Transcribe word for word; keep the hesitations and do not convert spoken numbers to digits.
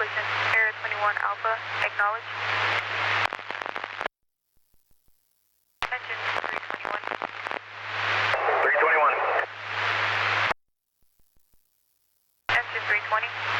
station, Air twenty-one Alpha, acknowledge. Engine three twenty-one. three twenty-one. Engine three twenty.